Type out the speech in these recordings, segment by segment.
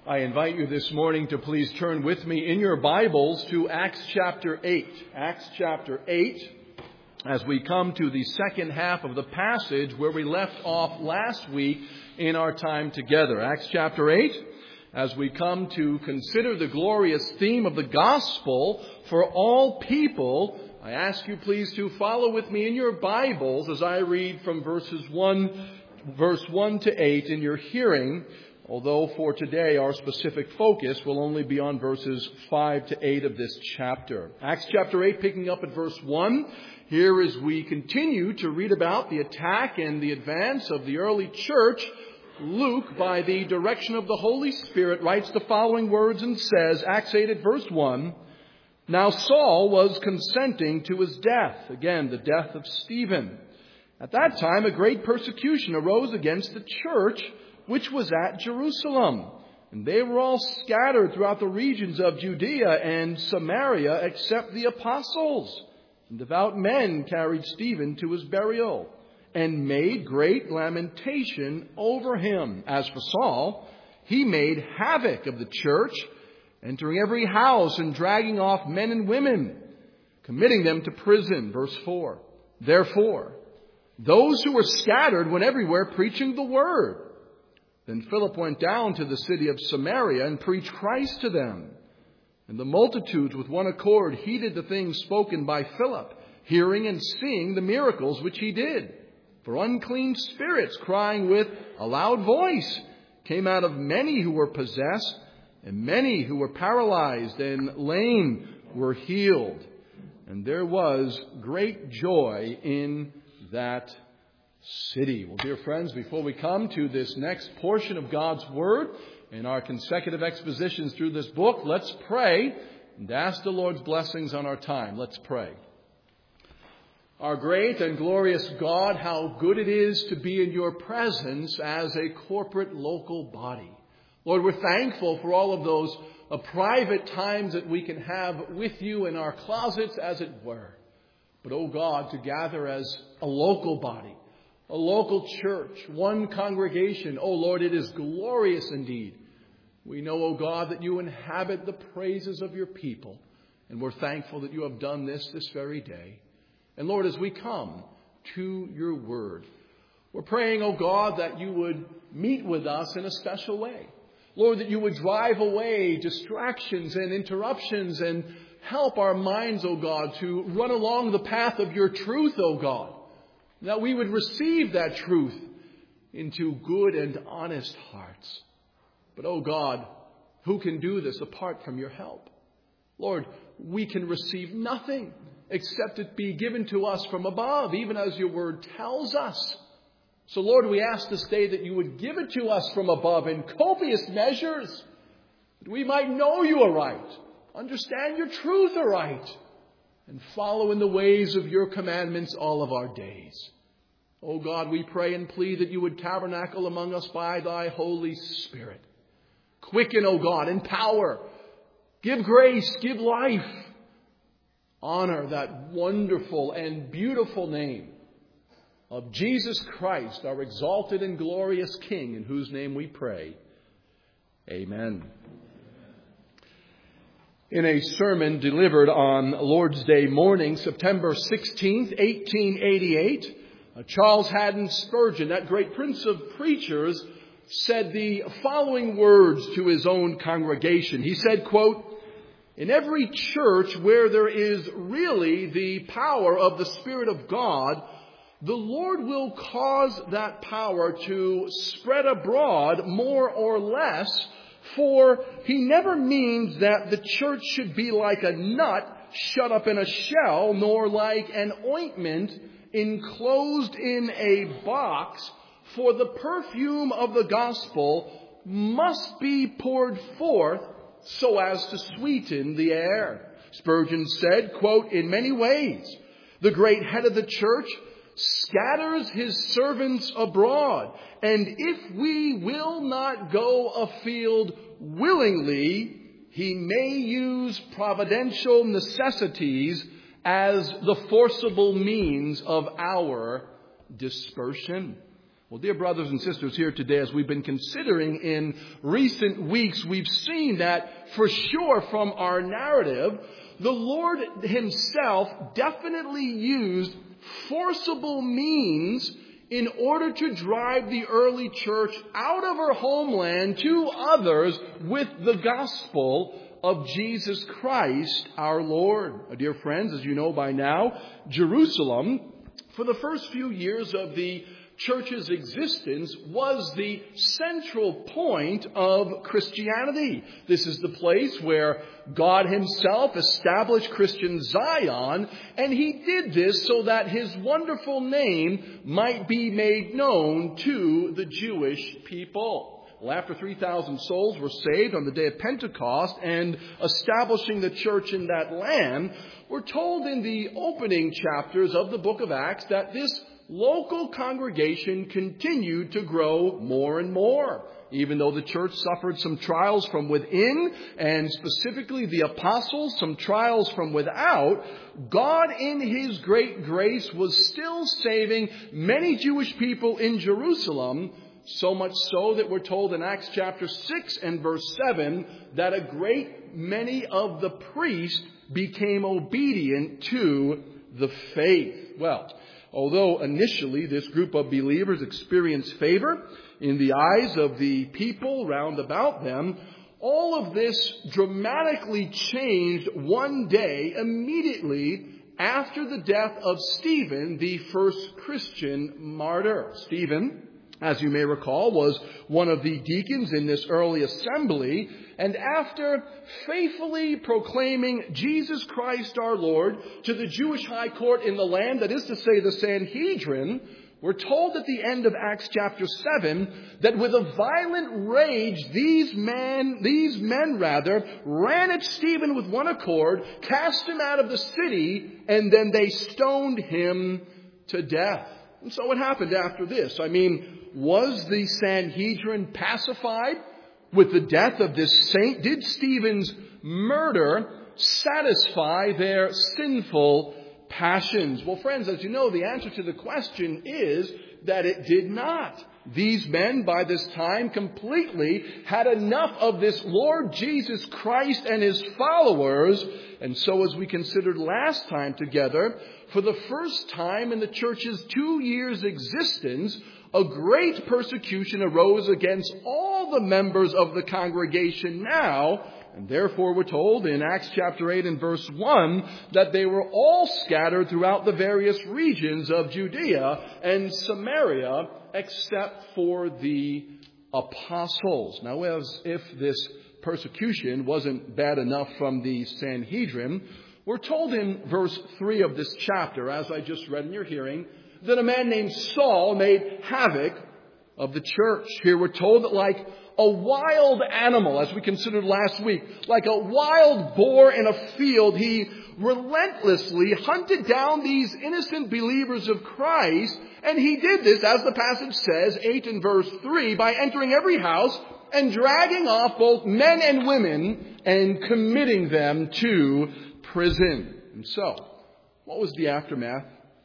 I invite you this morning to please turn with me in your Bibles to Acts chapter 8. Acts chapter 8, as we come to the second half of the passage where we left off last week in our time together. Acts chapter 8, as we come to consider the glorious theme of the gospel for all people, I ask you please to follow with me in your Bibles as I read from verse 1 to 8 in your hearing. Although for today our specific focus will only be on verses 5 to 8 of this chapter. Acts chapter 8, picking up at verse 1. Here as we continue to read about the attack and the advance of the early church, Luke, by the direction of the Holy Spirit, writes the following words and says, Acts 8 at verse 1, "Now Saul was consenting to his death," again, the death of Stephen. "At that time a great persecution arose against the church which was at Jerusalem. And they were all scattered throughout the regions of Judea and Samaria, except the apostles. And devout men carried Stephen to his burial, and made great lamentation over him. As for Saul, he made havoc of the church, entering every house and dragging off men and women, committing them to prison." Verse 4. "Therefore, those who were scattered went everywhere preaching the word. Then Philip went down to the city of Samaria and preached Christ to them. And the multitudes with one accord heeded the things spoken by Philip, hearing and seeing the miracles which he did. For unclean spirits, crying with a loud voice, came out of many who were possessed, and many who were paralyzed and lame were healed. And there was great joy in that city." Well, dear friends, before we come to this next portion of God's Word in our consecutive expositions through this book, let's pray and ask the Lord's blessings on our time. Let's pray. Our great and glorious God, how good it is to be in your presence as a corporate local body. Lord, we're thankful for all of those private times that we can have with you in our closets, as it were. But, oh God, to gather as a local body, a local church, one congregation. Oh Lord, it is glorious indeed. We know, oh God, that you inhabit the praises of your people. And we're thankful that you have done this very day. And Lord, as we come to your word, we're praying, oh God, that you would meet with us in a special way. Lord, that you would drive away distractions and interruptions and help our minds, oh God, to run along the path of your truth, oh God. That we would receive that truth into good and honest hearts. But, oh God, who can do this apart from your help? Lord, we can receive nothing except it be given to us from above, even as your word tells us. So, Lord, we ask this day that you would give it to us from above in copious measures, that we might know you aright, understand your truth aright, and follow in the ways of your commandments all of our days. Oh God, we pray and plead that you would tabernacle among us by thy Holy Spirit. Quicken, oh God, empower, give grace, give life. Honor that wonderful and beautiful name of Jesus Christ, our exalted and glorious King, in whose name we pray. Amen. In a sermon delivered on Lord's Day morning, September 16th, 1888, Charles Haddon Spurgeon, that great prince of preachers, said the following words to his own congregation. He said, quote, "In every church where there is really the power of the Spirit of God, the Lord will cause that power to spread abroad more or less, for he never means that the church should be like a nut shut up in a shell, nor like an ointment enclosed in a box, for the perfume of the gospel must be poured forth so as to sweeten the air." Spurgeon said, quote, "In many ways, the great head of the church scatters his servants abroad, and if we will not go afield willingly, he may use providential necessities as the forcible means of our dispersion." Well, dear brothers and sisters here today, as we've been considering in recent weeks, we've seen that for sure from our narrative, the Lord himself definitely used forcible means in order to drive the early church out of her homeland to others with the gospel of Jesus Christ, our Lord. Dear friends, as you know by now, Jerusalem, for the first few years of the church's existence, was the central point of Christianity. This is the place where God himself established Christian Zion, and he did this so that his wonderful name might be made known to the Jewish people. Well, after 3,000 souls were saved on the day of Pentecost and establishing the church in that land, we're told in the opening chapters of the book of Acts that this local congregation continued to grow more and more. Even though the church suffered some trials from within, and specifically the apostles, some trials from without, God in his great grace was still saving many Jewish people in Jerusalem, so much so that we're told in Acts chapter 6 and verse 7 that a great many of the priests became obedient to the faith. Well, although initially this group of believers experienced favor in the eyes of the people round about them, all of this dramatically changed one day immediately after the death of Stephen, the first Christian martyr. Stephen, as you may recall, was one of the deacons in this early assembly, and after faithfully proclaiming Jesus Christ our Lord to the Jewish high court in the land, that is to say the Sanhedrin, we're told at the end of Acts chapter 7 that with a violent rage these men ran at Stephen with one accord, cast him out of the city, and then they stoned him to death. And so what happened after this? Was the Sanhedrin pacified with the death of this saint? Did Stephen's murder satisfy their sinful passions? Well, friends, as you know, the answer to the question is that it did not. These men, by this time, completely had enough of this Lord Jesus Christ and his followers. And so, as we considered last time together, for the first time in the church's 2 years' existence, a great persecution arose against all the members of the congregation now, and therefore we're told in Acts chapter 8 and verse 1 that they were all scattered throughout the various regions of Judea and Samaria except for the apostles. Now, as if this persecution wasn't bad enough from the Sanhedrin, we're told in verse 3 of this chapter, as I just read in your hearing, that a man named Saul made havoc of the church. Here we're told that like a wild animal, as we considered last week, like a wild boar in a field, he relentlessly hunted down these innocent believers of Christ. And he did this, as the passage says, 8 and verse 3, by entering every house and dragging off both men and women and committing them to prison. And so, what was the aftermath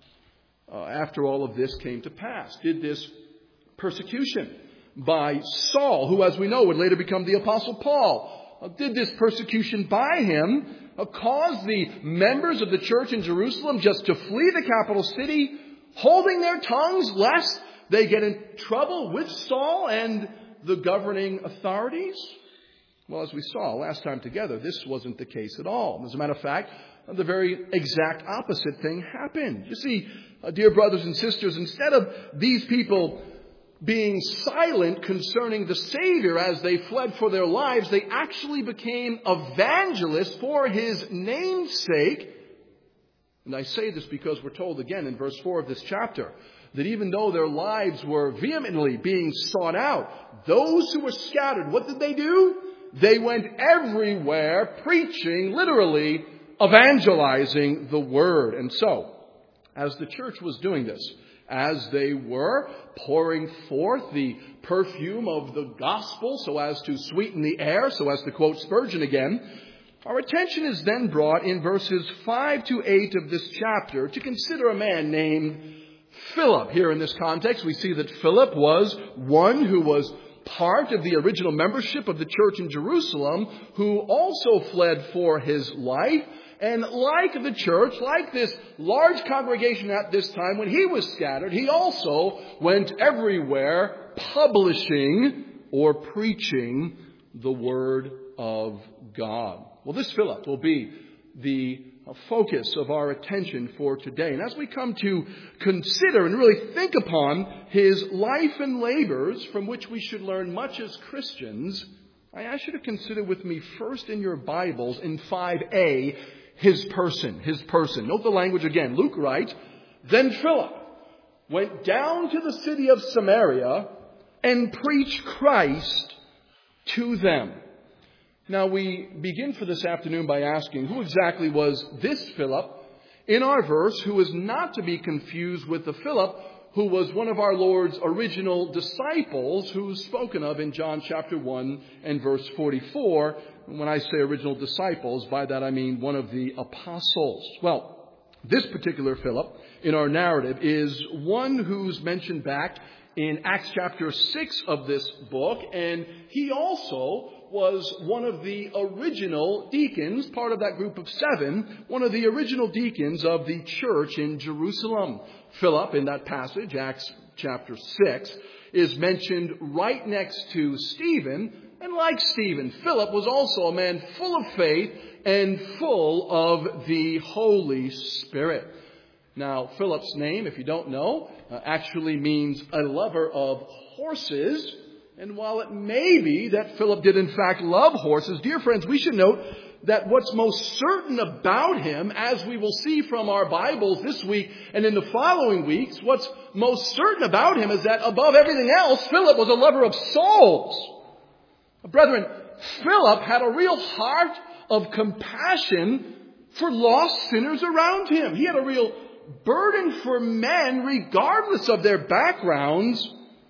after all of this came to pass? Did this persecution by Saul, who, as we know, would later become the Apostle Paul, did this persecution by him cause the members of the church in Jerusalem just to flee the capital city, holding their tongues lest they get in trouble with Saul and the governing authorities? Well, as we saw last time together, this wasn't the case at all. As a matter of fact, the very exact opposite thing happened. You see, dear brothers and sisters, instead of these people being silent concerning the Savior as they fled for their lives, they actually became evangelists for his name's sake. And I say this because we're told again in verse 4 of this chapter that even though their lives were vehemently being sought out, those who were scattered, what did they do? They went everywhere preaching, literally evangelizing the word. And so, as the church was doing this, as they were pouring forth the perfume of the gospel so as to sweeten the air, so as to quote Spurgeon again, our attention is then brought in verses 5 to 8 of this chapter to consider a man named Philip. Here in this context, we see that Philip was one who was part of the original membership of the church in Jerusalem, who also fled for his life. And like the church, like this large congregation at this time, when he was scattered, he also went everywhere publishing or preaching the Word of God. Well, this Philip will be the focus of our attention for today. And as we come to consider and really think upon his life and labors, from which we should learn much as Christians, I ask you to consider with me first in your Bibles in 5a, his person. His person. Note the language again. Luke writes, "Then Philip went down to the city of Samaria and preached Christ to them." Now we begin for this afternoon by asking, who exactly was this Philip in our verse, who is not to be confused with the Philip who was one of our Lord's original disciples, who's spoken of in John chapter 1 and verse 44. And when I say original disciples, by that I mean one of the apostles. Well, this particular Philip in our narrative is one who's mentioned back in Acts chapter 6 of this book, and he also was one of the original deacons, part of that group of 7, one of the original deacons of the church in Jerusalem. Philip, in that passage, Acts chapter 6, is mentioned right next to Stephen. And like Stephen, Philip was also a man full of faith and full of the Holy Spirit. Now, Philip's name, if you don't know, actually means a lover of horses. And while it may be that Philip did in fact love horses, dear friends, we should note that what's most certain about him, as we will see from our Bibles this week and in the following weeks, what's most certain about him is that above everything else, Philip was a lover of souls. Brethren, Philip had a real heart of compassion for lost sinners around him. He had a real burden for men regardless of their backgrounds.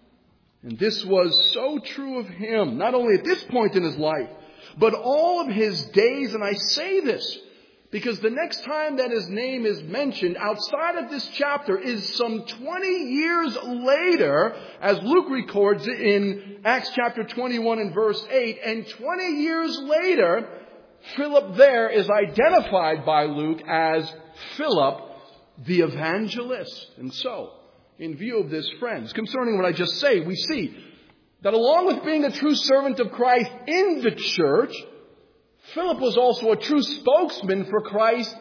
And this was so true of him, not only at this point in his life, but all of his days. And I say this because the next time that his name is mentioned outside of this chapter is some 20 years later, as Luke records it in Acts chapter 21 and verse 8. And 20 years later, Philip there is identified by Luke as Philip the evangelist. And so, in view of this, friends, concerning what I just say, we see that along with being a true servant of Christ in the church, Philip was also a true spokesman for Christ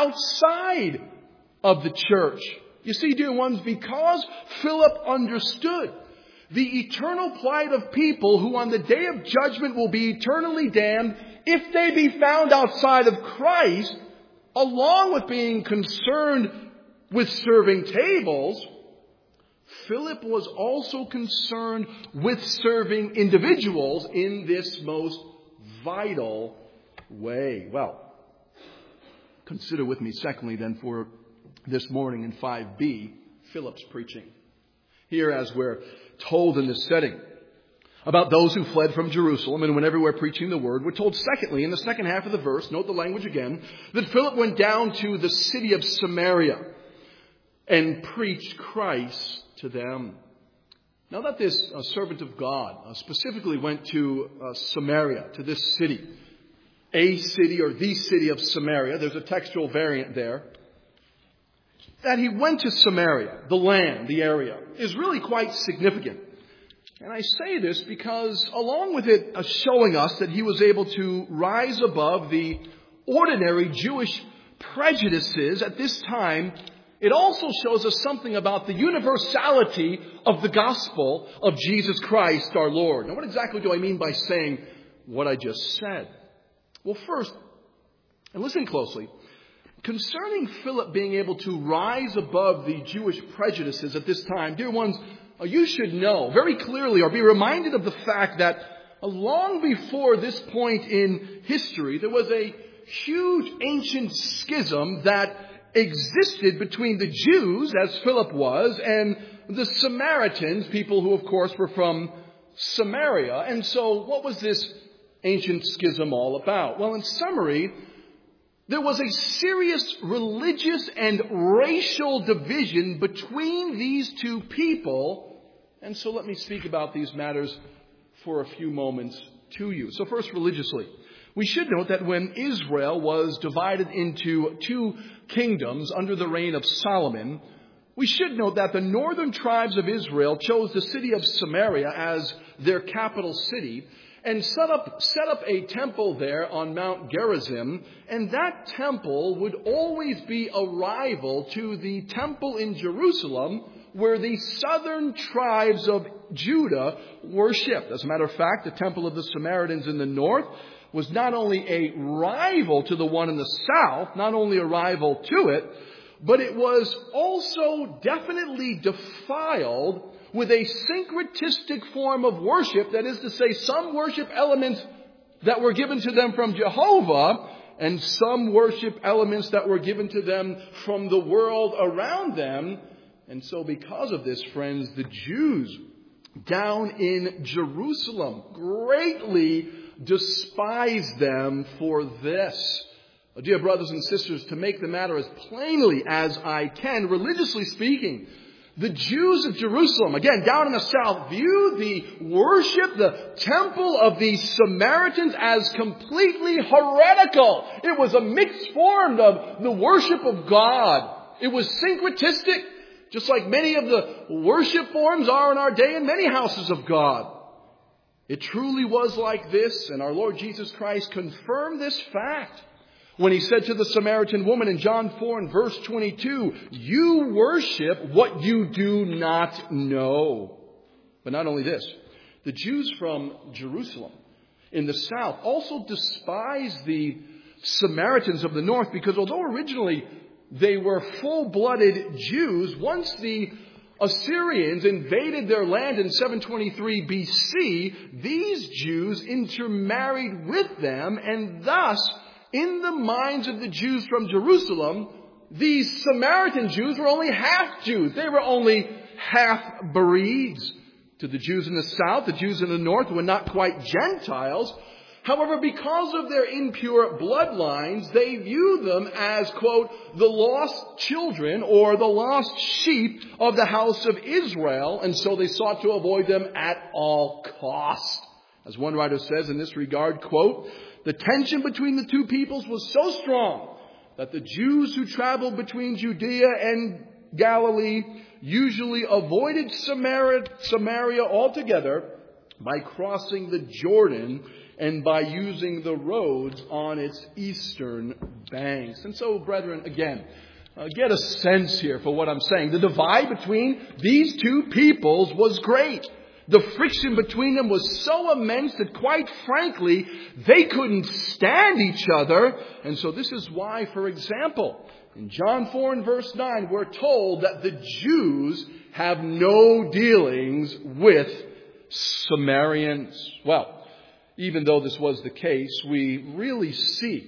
outside of the church. You see, dear ones, because Philip understood the eternal plight of people who on the day of judgment will be eternally damned if they be found outside of Christ, along with being concerned with serving tables, Philip was also concerned with serving individuals in this most vital way. Well, consider with me secondly then for this morning in 5b, Philip's preaching. Here, as we're told in this setting about those who fled from Jerusalem and went everywhere preaching the word, we're told secondly, in the second half of the verse, note the language again, that Philip went down to the city of Samaria and preached Christ to them. Now that this servant of God specifically went to Samaria, to this city, a city or the city of Samaria, there's a textual variant there, that he went to Samaria, the land, the area, is really quite significant. And I say this because along with it showing us that he was able to rise above the ordinary Jewish prejudices at this time, it also shows us something about the universality of the gospel of Jesus Christ our Lord. Now, what exactly do I mean by saying what I just said? Well, first, and listen closely, concerning Philip being able to rise above the Jewish prejudices at this time, dear ones, you should know very clearly or be reminded of the fact that long before this point in history, there was a huge ancient schism that existed between the Jews, as Philip was, and the Samaritans, people who, of course, were from Samaria. And so what was this ancient schism all about? Well, in summary, there was a serious religious and racial division between these two people. And so let me speak about these matters for a few moments to you. So first, religiously. We should note that when Israel was divided into two kingdoms under the reign of Solomon, we should note that the northern tribes of Israel chose the city of Samaria as their capital city and set up a temple there on Mount Gerizim, and that temple would always be a rival to the temple in Jerusalem where the southern tribes of Judah worshipped. As a matter of fact, the temple of the Samaritans in the north was not only a rival to the one in the south, not only a rival to it, but it was also definitely defiled with a syncretistic form of worship. That is to say, some worship elements that were given to them from Jehovah and some worship elements that were given to them from the world around them. And so because of this, friends, the Jews down in Jerusalem greatly despised them for this. Dear brothers and sisters, to make the matter as plainly as I can, religiously speaking, the Jews of Jerusalem, again, down in the south, viewed the worship, the temple of the Samaritans as completely heretical. It was a mixed form of the worship of God. It was syncretistic, just like many of the worship forms are in our day in many houses of God. It truly was like this, and our Lord Jesus Christ confirmed this fact when he said to the Samaritan woman in John 4 and verse 22, "You worship what you do not know." But not only this, the Jews from Jerusalem in the south also despised the Samaritans of the north, because although originally they were full-blooded Jews, once the Assyrians invaded their land in 723 BC, these Jews intermarried with them, and thus, in the minds of the Jews from Jerusalem, these Samaritan Jews were only half Jews. They were only half breeds. To the Jews in the south, the Jews in the north were not quite Gentiles. However, because of their impure bloodlines, they viewed them as, quote, the lost children or the lost sheep of the house of Israel, and so they sought to avoid them at all costs. As one writer says in this regard, quote, "The tension between the two peoples was so strong that the Jews who traveled between Judea and Galilee usually avoided Samaria altogether by crossing the Jordan and by using the roads on its eastern banks." And so, brethren, again, get a sense here for what I'm saying. The divide between these two peoples was great. The friction between them was so immense that, quite frankly, they couldn't stand each other. And so this is why, for example, in John 4 and verse 9, we're told that the Jews have no dealings with Samaritans. Well, even though this was the case, we really see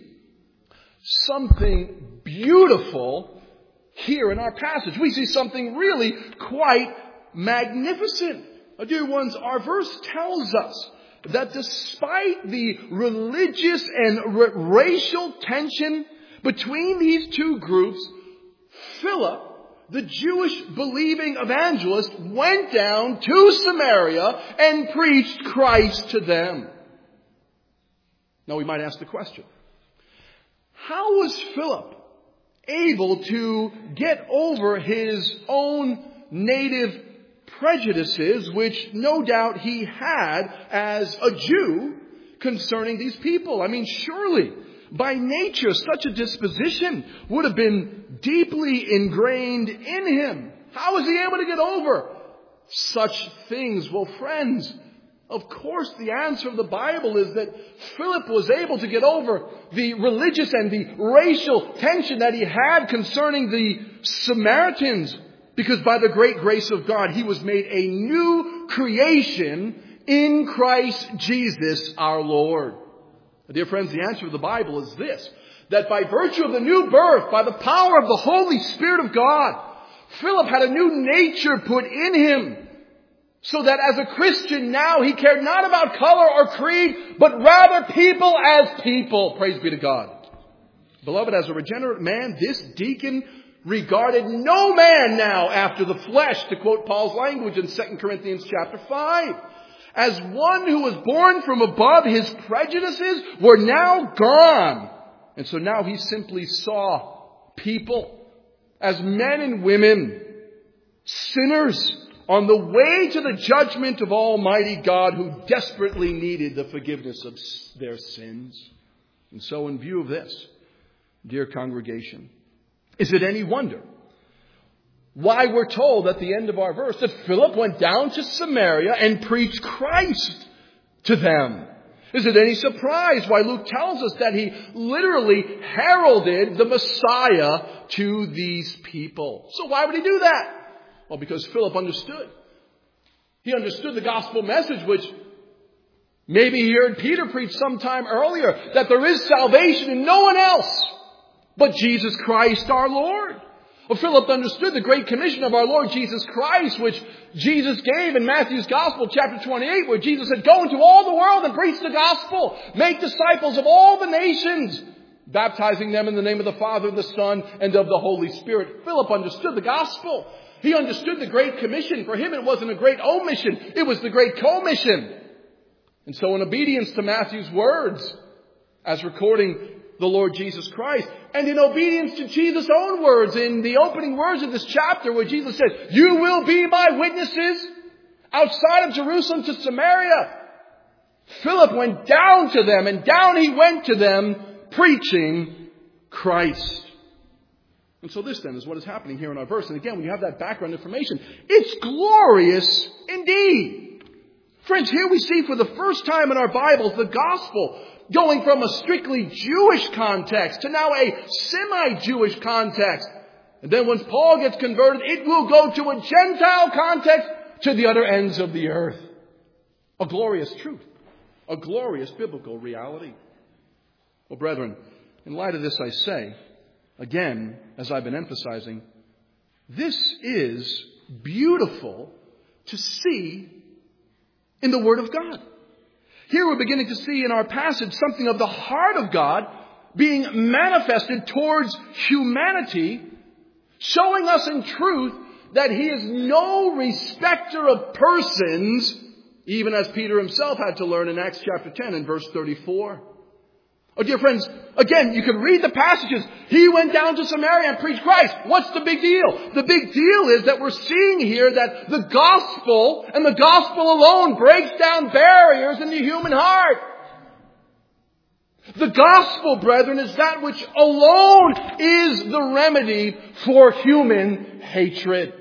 something beautiful here in our passage. We see something really quite magnificent. Dear ones, our verse tells us that despite the religious and racial tension between these two groups, Philip, the Jewish believing evangelist, went down to Samaria and preached Christ to them. Now we might ask the question, how was Philip able to get over his own native prejudices, which no doubt he had as a Jew concerning these people? I mean, surely by nature such a disposition would have been deeply ingrained in him. How was he able to get over such things? Well, friends, of course the answer of the Bible is that Philip was able to get over the religious and the racial tension that he had concerning the Samaritans, because by the great grace of God, he was made a new creation in Christ Jesus our Lord. Dear friends, the answer of the Bible is this, that by virtue of the new birth, by the power of the Holy Spirit of God, Philip had a new nature put in him, so that as a Christian now, he cared not about color or creed, but rather people as people. Praise be to God. Beloved, as a regenerate man, this deacon regarded no man now after the flesh, to quote Paul's language in 2 Corinthians chapter 5. As one who was born from above, his prejudices were now gone. And so now he simply saw people as men and women, sinners on the way to the judgment of Almighty God, who desperately needed the forgiveness of their sins. And so in view of this, dear congregation, is it any wonder why we're told at the end of our verse that Philip went down to Samaria and preached Christ to them? Is it any surprise why Luke tells us that he literally heralded the Messiah to these people? So why would he do that? Well, because Philip understood. He understood the gospel message, which maybe he heard Peter preach sometime earlier, that there is salvation in no one else but Jesus Christ our Lord. Well, Philip understood the great commission of our Lord Jesus Christ, which Jesus gave in Matthew's Gospel, chapter 28, where Jesus said, "Go into all the world and preach the gospel. Make disciples of all the nations, baptizing them in the name of the Father, the Son, and of the Holy Spirit." Philip understood the gospel. He understood the great commission. For him, it wasn't a great omission. It was the great commission. And so in obedience to Matthew's words, as recording the Lord Jesus Christ, and in obedience to Jesus' own words in the opening words of this chapter, where Jesus said, "You will be my witnesses outside of Jerusalem to Samaria," Philip went down to them, and down he went to them preaching Christ. And so this then is what is happening here in our verse. And again, when you have that background information, it's glorious indeed. Friends, here we see for the first time in our Bibles the gospel going from a strictly Jewish context to now a semi-Jewish context. And then once Paul gets converted, it will go to a Gentile context to the other ends of the earth. A glorious truth. A glorious biblical reality. Well, brethren, in light of this I say, again, as I've been emphasizing, this is beautiful to see in the Word of God. Here we're beginning to see in our passage something of the heart of God being manifested towards humanity, showing us in truth that He is no respecter of persons, even as Peter himself had to learn in Acts chapter 10 and verse 34. Oh, dear friends, again, you can read the passages. He went down to Samaria and preached Christ. What's the big deal? The big deal is that we're seeing here that the gospel and the gospel alone breaks down barriers in the human heart. The gospel, brethren, is that which alone is the remedy for human hatred.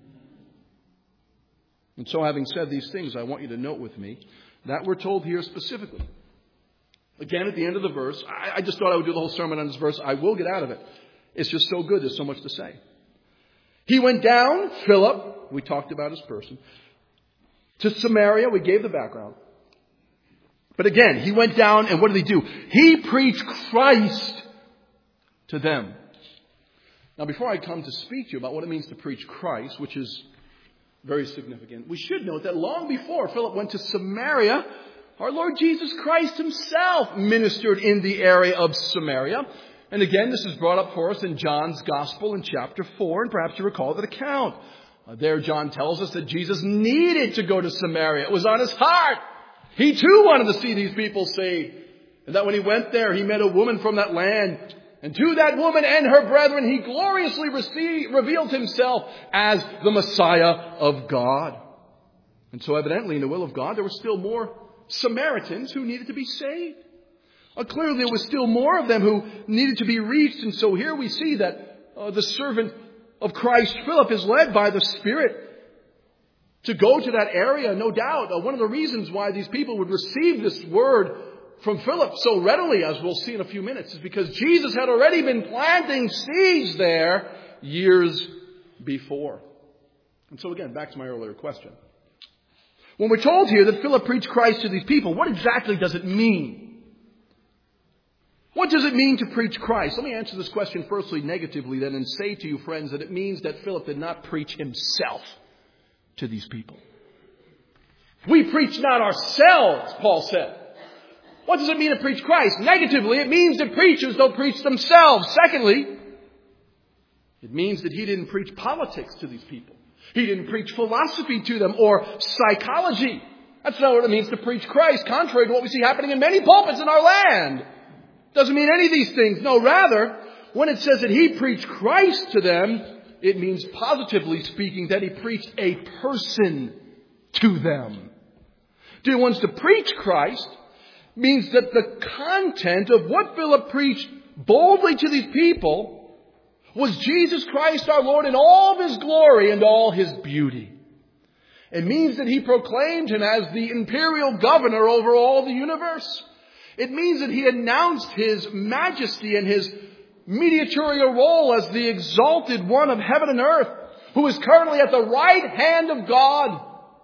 And so, having said these things, I want you to note with me that we're told here specifically. Again, at the end of the verse, I just thought I would do the whole sermon on this verse. I will get out of it. It's just so good. There's so much to say. He went down, Philip, we talked about his person, to Samaria. We gave the background. But again, he went down, and what did he do? He preached Christ to them. Now, before I come to speak to you about what it means to preach Christ, which is very significant, we should note that long before Philip went to Samaria, our Lord Jesus Christ Himself ministered in the area of Samaria. And again, this is brought up for us in John's Gospel in chapter 4, and perhaps you recall that account. There John tells us that Jesus needed to go to Samaria. It was on His heart. He too wanted to see these people saved. And that when He went there, He met a woman from that land. And to that woman and her brethren, He gloriously revealed Himself as the Messiah of God. And so evidently in the will of God, there were still more Samaritans who needed to be saved. Clearly there was still more of them who needed to be reached. And so here we see that the servant of Christ, Philip, is led by the Spirit to go to that area. No doubt one of the reasons why these people would receive this word from Philip so readily, as we'll see in a few minutes, is because Jesus had already been planting seeds there years before. And so again, back to my earlier question. When we're told here that Philip preached Christ to these people, what exactly does it mean? What does it mean to preach Christ? Let me answer this question firstly negatively then and say to you, friends, that it means that Philip did not preach himself to these people. We preach not ourselves, Paul said. What does it mean to preach Christ? Negatively, it means that preachers don't preach themselves. Secondly, it means that he didn't preach politics to these people. He didn't preach philosophy to them or psychology. That's not what it means to preach Christ, contrary to what we see happening in many pulpits in our land. It doesn't mean any of these things. No, rather, when it says that he preached Christ to them, it means, positively speaking, that he preached a person to them. Dear ones, to preach Christ means that the content of what Philip preached boldly to these people was Jesus Christ our Lord in all of his glory and all his beauty. It means that he proclaimed him as the imperial governor over all the universe. It means that he announced his majesty and his mediatorial role as the exalted one of heaven and earth, who is currently at the right hand of God,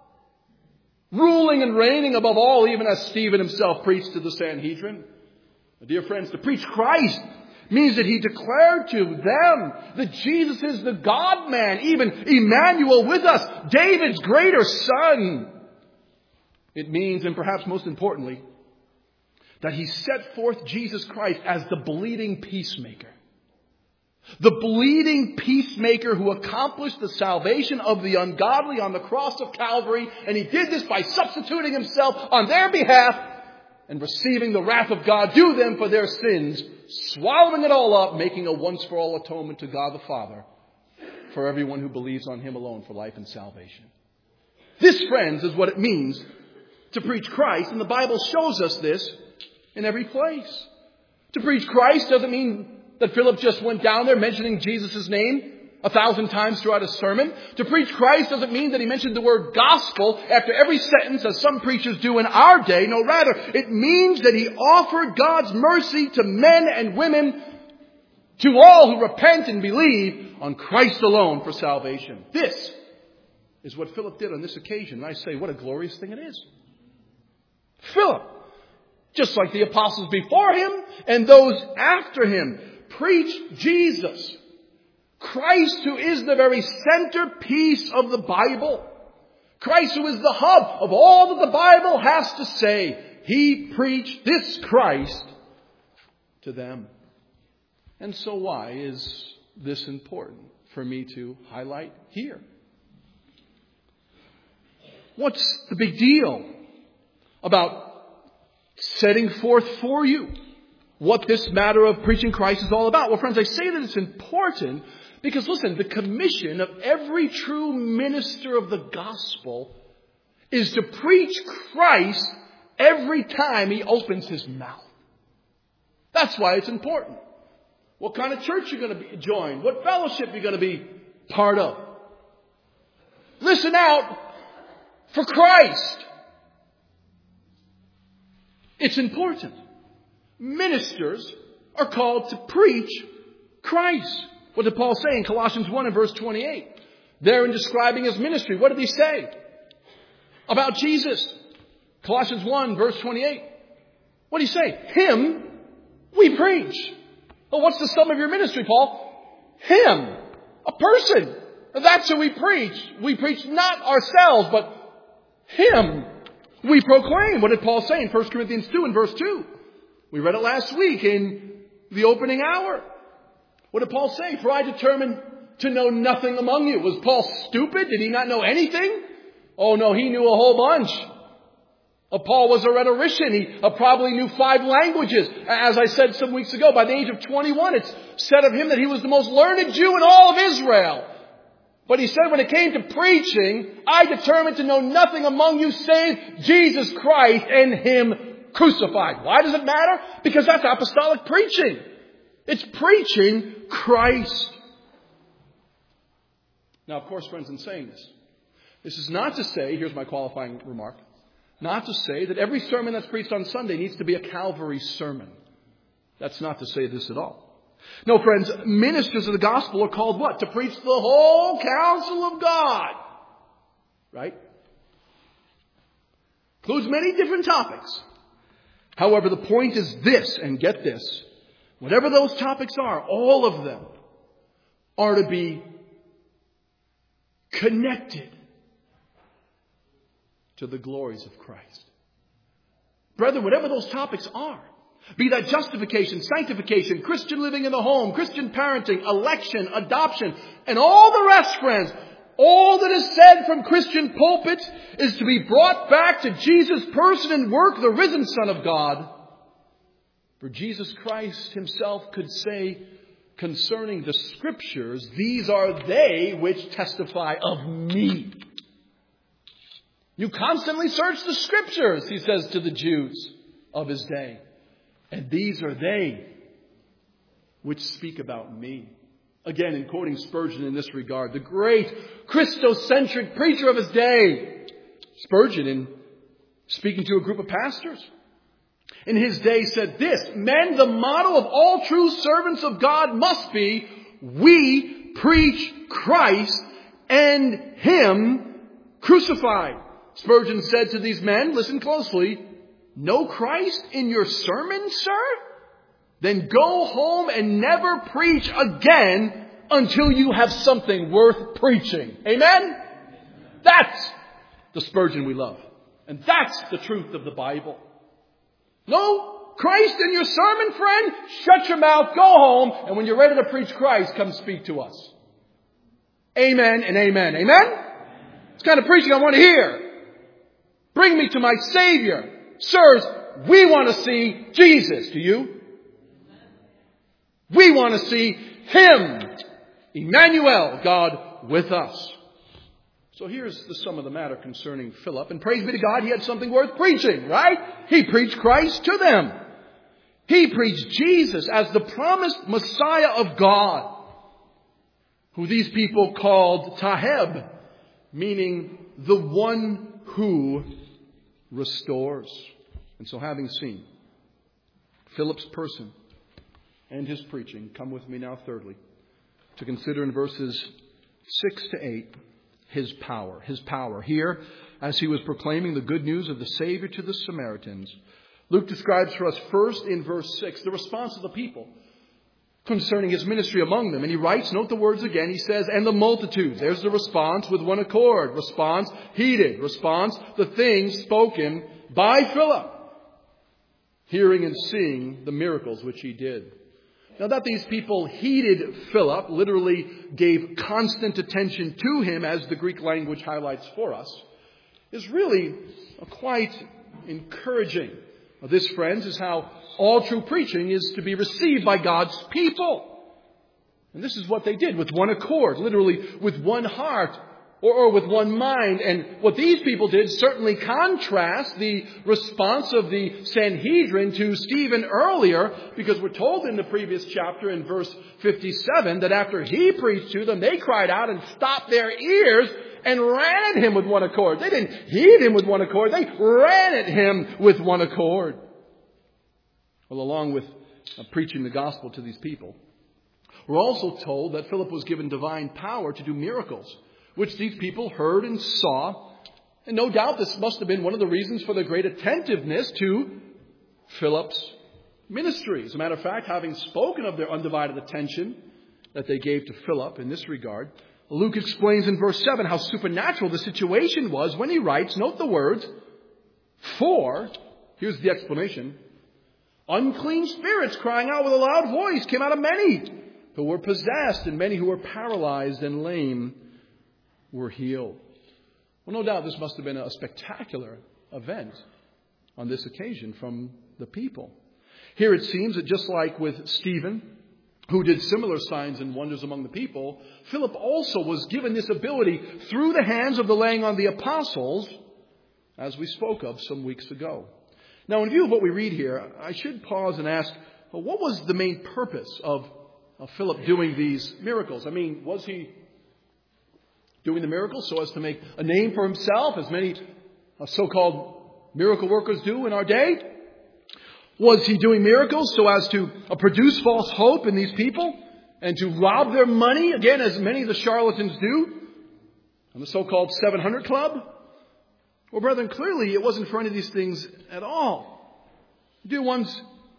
ruling and reigning above all, even as Stephen himself preached to the Sanhedrin. Dear friends, to preach Christ means that he declared to them that Jesus is the God-man, even Emmanuel with us, David's greater son. It means, and perhaps most importantly, that he set forth Jesus Christ as the bleeding peacemaker. The bleeding peacemaker who accomplished the salvation of the ungodly on the cross of Calvary. And he did this by substituting himself on their behalf and receiving the wrath of God due them for their sins, swallowing it all up, making a once-for-all atonement to God the Father for everyone who believes on him alone for life and salvation. This, friends, is what it means to preach Christ, and the Bible shows us this in every place. To preach Christ doesn't mean that Philip just went down there mentioning Jesus' name 1,000 times throughout his sermon. To preach Christ doesn't mean that he mentioned the word gospel after every sentence, as some preachers do in our day. No, rather, it means that he offered God's mercy to men and women, to all who repent and believe on Christ alone for salvation. This is what Philip did on this occasion. And I say, what a glorious thing it is. Philip, just like the apostles before him and those after him, preached Jesus, Christ, who is the very centerpiece of the Bible. Christ, who is the hub of all that the Bible has to say. He preached this Christ to them. And so why is this important for me to highlight here? What's the big deal about setting forth for you what this matter of preaching Christ is all about? Well, friends, I say that it's important because, listen, the commission of every true minister of the gospel is to preach Christ every time he opens his mouth. That's why it's important. What kind of church you're going to join? What fellowship you're going to be part of? Listen out for Christ. It's important. Ministers are called to preach Christ. What did Paul say in Colossians 1 and verse 28? There in describing his ministry, what did he say about Jesus? Colossians 1 verse 28. What did he say? Him we preach. Well, what's the sum of your ministry, Paul? Him. A person. That's who we preach. We preach not ourselves, but him we proclaim. What did Paul say in 1 Corinthians 2 and verse 2? We read it last week in the opening hour. What did Paul say? For I determined to know nothing among you. Was Paul stupid? Did he not know anything? Oh no, he knew a whole bunch. Paul was a rhetorician. He probably knew 5 languages. As I said some weeks ago, by the age of 21, it's said of him that he was the most learned Jew in all of Israel. But he said when it came to preaching, I determined to know nothing among you save Jesus Christ and him crucified. Why does it matter? Because that's apostolic preaching. It's preaching Christ. Now, of course, friends, in saying this is not to say, here's my qualifying remark, not to say that every sermon that's preached on Sunday needs to be a Calvary sermon. That's not to say this at all. No, friends, ministers of the gospel are called what? To preach the whole counsel of God. Right? Includes many different topics. However, the point is this, and get this. Whatever those topics are, all of them are to be connected to the glories of Christ. Brethren, whatever those topics are, be that justification, sanctification, Christian living in the home, Christian parenting, election, adoption, and all the rest, friends, all that is said from Christian pulpits is to be brought back to Jesus' person and work, the risen Son of God. For Jesus Christ himself could say concerning the Scriptures, these are they which testify of me. You constantly search the Scriptures, he says to the Jews of his day. And these are they which speak about me. Again, in quoting Spurgeon in this regard, the great Christocentric preacher of his day, Spurgeon, in speaking to a group of pastors, in his day said this: men, the model of all true servants of God must be, we preach Christ and him crucified. Spurgeon said to these men, listen closely, no Christ in your sermon, sir? Then go home and never preach again until you have something worth preaching. Amen? That's the Spurgeon we love. And that's the truth of the Bible. No Christ in your sermon, friend? Shut your mouth, go home, and when you're ready to preach Christ, come speak to us. Amen and amen. Amen? It's the kind of preaching I want to hear. Bring me to my Savior. Sirs, we want to see Jesus. Do you? We want to see Him. Emmanuel, God with us. So here's the sum of the matter concerning Philip. And praise be to God, he had something worth preaching, right? He preached Christ to them. He preached Jesus as the promised Messiah of God, who these people called Taheb, meaning the one who restores. And so having seen Philip's person and his preaching, come with me now thirdly to consider in verses 6 to 8 his power. His power. Here, as he was proclaiming the good news of the Savior to the Samaritans, Luke describes for us first in verse 6 the response of the people concerning his ministry among them. And he writes, note the words again, he says, and the multitudes. There's the response with one accord. Response heeded. Response, the things spoken by Philip, hearing and seeing the miracles which he did. Now that these people heeded Philip, literally gave constant attention to him, as the Greek language highlights for us, is really quite encouraging. Now, this, friends, is how all true preaching is to be received by God's people. And this is what they did with one accord, literally with one heart or with one mind. And what these people did certainly contrasts the response of the Sanhedrin to Stephen earlier, because we're told in the previous chapter in verse 57 that after he preached to them, they cried out and stopped their ears and ran at him with one accord. They didn't heed him with one accord. They ran at him with one accord. Well, along with preaching the gospel to these people, we're also told that Philip was given divine power to do miracles, which these people heard and saw. And no doubt this must have been one of the reasons for their great attentiveness to Philip's ministry. As a matter of fact, having spoken of their undivided attention that they gave to Philip in this regard, Luke explains in verse 7 how supernatural the situation was when he writes, note the words, for, here's the explanation, unclean spirits crying out with a loud voice came out of many who were possessed, and many who were paralyzed and lame were healed. Well, no doubt this must have been a spectacular event on this occasion from the people. Here it seems that just like with Stephen, who did similar signs and wonders among the people, Philip also was given this ability through the hands of the laying on the apostles, as we spoke of some weeks ago. Now, in view of what we read here, I should pause and ask, well, what was the main purpose of Philip doing these miracles? I mean, was he doing the miracles so as to make a name for himself, as many so-called miracle workers do in our day? Was he doing miracles so as to produce false hope in these people and to rob their money, again, as many of the charlatans do, in the so-called 700 Club? Well, brethren, clearly it wasn't for any of these things at all. Dear ones,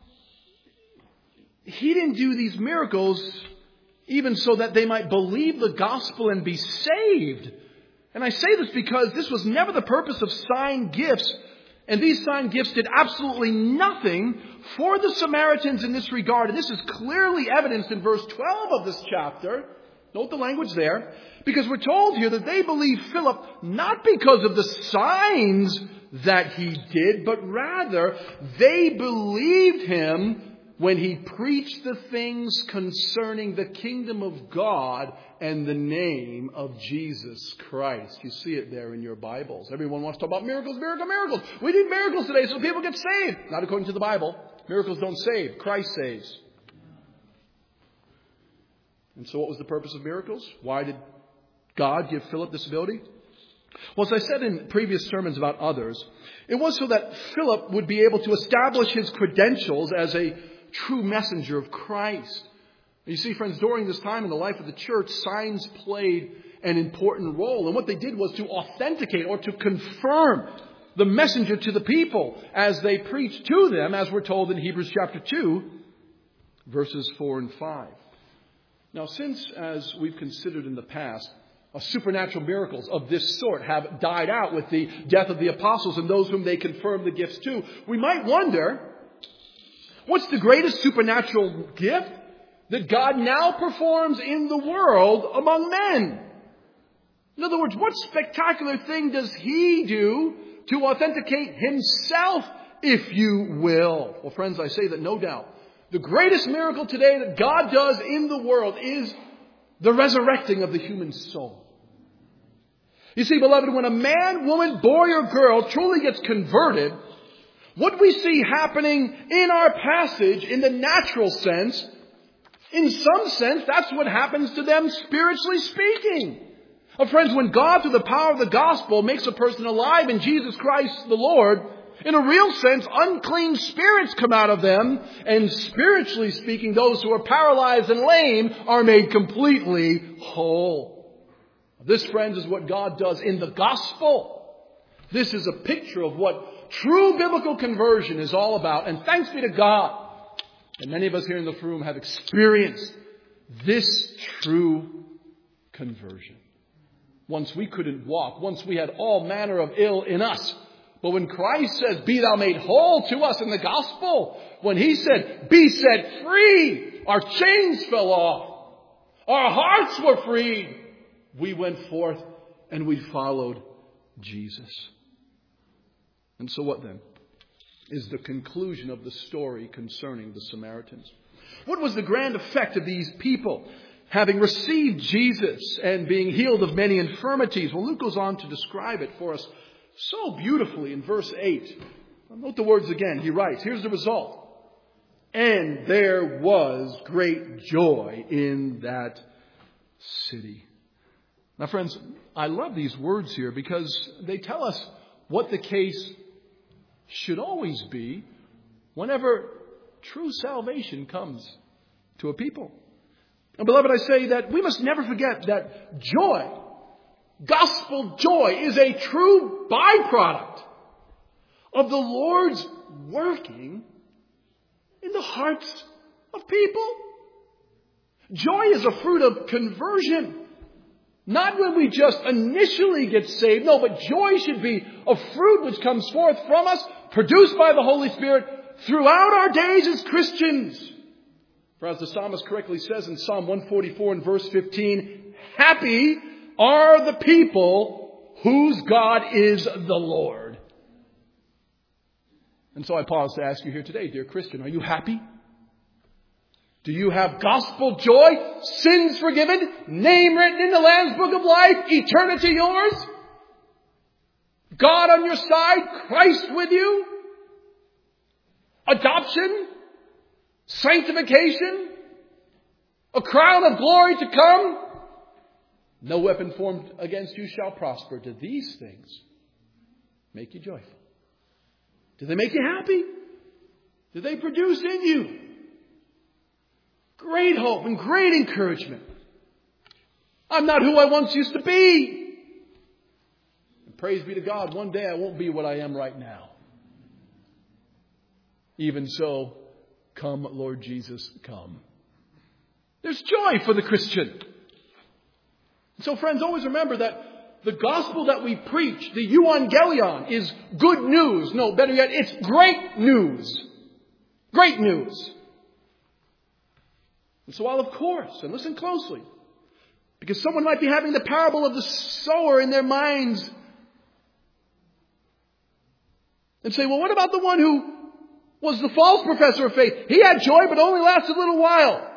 he didn't do these miracles even so that they might believe the gospel and be saved. And I say this because this was never the purpose of sign gifts And these sign gifts did absolutely nothing for the Samaritans in this regard. And this is clearly evidenced in verse 12 of this chapter. Note the language there. Because we're told here that they believed Philip not because of the signs that he did, but rather they believed him when he preached the things concerning the kingdom of God and the name of Jesus Christ. You see it there in your Bibles. Everyone wants to talk about miracles, miracles. We need miracles today so people get saved. Not according to the Bible. Miracles don't save. Christ saves. And so what was the purpose of miracles? Why did God give Philip this ability? Well, as I said in previous sermons about others, it was so that Philip would be able to establish his credentials as a true messenger of Christ. You see, friends, during this time in the life of the church, signs played an important role. And what they did was to authenticate or to confirm the messenger to the people as they preached to them, as we're told in Hebrews chapter 2, verses 4 and 5. Now, since, as we've considered in the past, supernatural miracles of this sort have died out with the death of the apostles and those whom they confirmed the gifts to, we might wonder, what's the greatest supernatural gift that God now performs in the world among men? In other words, what spectacular thing does he do to authenticate himself, if you will? Well, friends, I say that no doubt the greatest miracle today that God does in the world is the resurrecting of the human soul. You see, beloved, when a man, woman, boy, or girl truly gets converted, what we see happening in our passage in the natural sense, in some sense, that's what happens to them spiritually speaking. Friends, when God, through the power of the gospel, makes a person alive in Jesus Christ the Lord, in a real sense, unclean spirits come out of them, and spiritually speaking, those who are paralyzed and lame are made completely whole. This, friends, is what God does in the gospel. This is a picture of what true biblical conversion is all about. And thanks be to God that many of us here in the room have experienced this true conversion. Once we couldn't walk, once we had all manner of ill in us. But when Christ says, "Be thou made whole," to us in the gospel, when he said, "Be set free," our chains fell off. Our hearts were freed. We went forth and we followed Jesus. And so what then is the conclusion of the story concerning the Samaritans? What was the grand effect of these people having received Jesus and being healed of many infirmities? Well, Luke goes on to describe it for us so beautifully in verse 8. Note the words again. He writes, here's the result. And there was great joy in that city. Now, friends, I love these words here because they tell us what the case should always be whenever true salvation comes to a people. And beloved, I say that we must never forget that joy, gospel joy, is a true byproduct of the Lord's working in the hearts of people. Joy is a fruit of conversion. Not when we just initially get saved. No, but joy should be a fruit which comes forth from us, produced by the Holy Spirit throughout our days as Christians. For as the psalmist correctly says in Psalm 144 and verse 15, happy are the people whose God is the Lord. And so I pause to ask you here today, dear Christian, are you happy? Do you have gospel joy, sins forgiven, name written in the Lamb's Book of Life, eternity yours? God on your side, Christ with you? Adoption? Sanctification? A crown of glory to come? No weapon formed against you shall prosper. Do these things make you joyful? Do they make you happy? Do they produce in you great hope and great encouragement? I'm not who I once used to be. And praise be to God, one day I won't be what I am right now. Even so, come, Lord Jesus, come. There's joy for the Christian. So friends, always remember that The gospel that we preach, the euangelion, is good news. No, better yet, it's great news. Great news. And so while of course, and listen closely, because someone might be having the parable of the sower in their minds and say, well, what about the one who was the false professor of faith? He had joy, but only lasted a little while.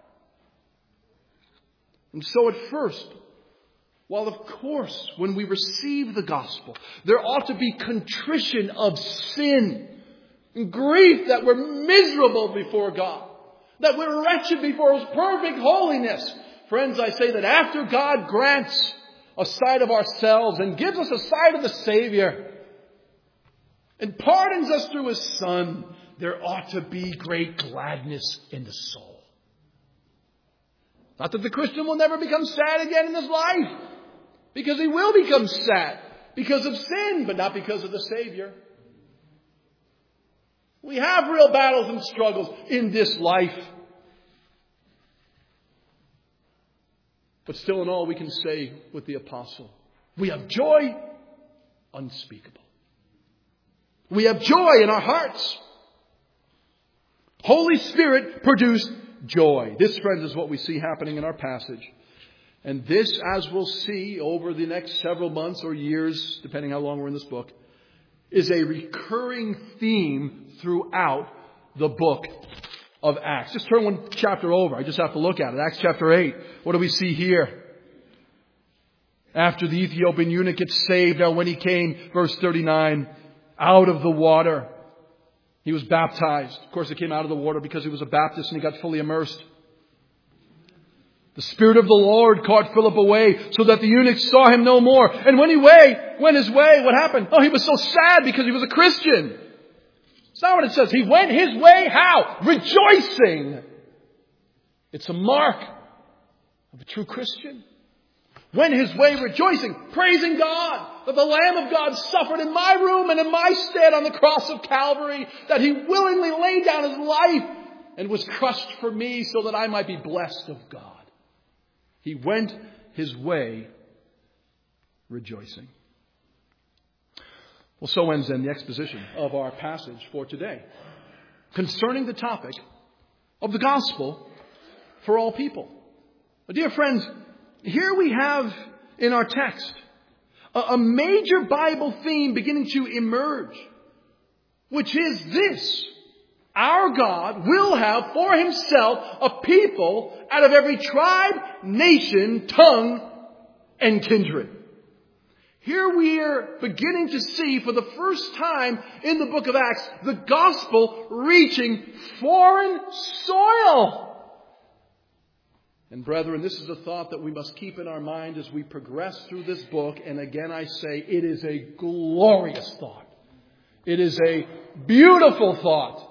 And so at first, while of course, when we receive the gospel, there ought to be contrition of sin and grief that we're miserable before God, that we're wretched before His perfect holiness. Friends, I say that after God grants a sight of ourselves and gives us a sight of the Savior and pardons us through His Son, there ought to be great gladness in the soul. Not that the Christian will never become sad again in his life, because he will become sad because of sin, but not because of the Savior. We have real battles and struggles in this life. But still in all, we can say with the apostle, we have joy unspeakable. We have joy in our hearts. Holy Spirit produced joy. This, friends, is what we see happening in our passage. And this, as we'll see over the next several months or years, depending how long we're in this book, is a recurring theme throughout the book of Acts. Just turn one chapter over. I just have to look at it. Acts chapter 8. What do we see here? After the Ethiopian eunuch gets saved, now when he came, verse 39, out of the water, he was baptized. Of course, he came out of the water because he was a Baptist and he got fully immersed. The Spirit of the Lord caught Philip away so that the eunuch saw him no more. And when he went his way, what happened? Oh, he was so sad because he was a Christian. It's not what it says. He went his way how? Rejoicing. It's a mark of a true Christian. Went his way rejoicing, praising God that the Lamb of God suffered in my room and in my stead on the cross of Calvary, that He willingly laid down His life and was crushed for me so that I might be blessed of God. He went his way rejoicing. Well, so ends then the exposition of our passage for today concerning the topic of the gospel for all people. But dear friends, here we have in our text a major Bible theme beginning to emerge, which is this: our God will have for Himself a people out of every tribe, nation, tongue, and kindred. Here we are beginning to see for the first time in the book of Acts the gospel reaching foreign soil. And brethren, this is a thought that we must keep in our mind as we progress through this book. And again, I say it is a glorious thought. It is a beautiful thought.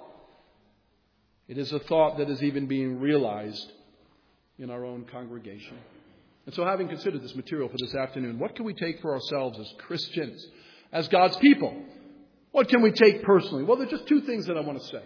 It is a thought that is even being realized in our own congregation. And so, having considered this material for this afternoon, what can we take for ourselves as Christians, as God's people? What can we take personally? Well, there's just two things that I want to say.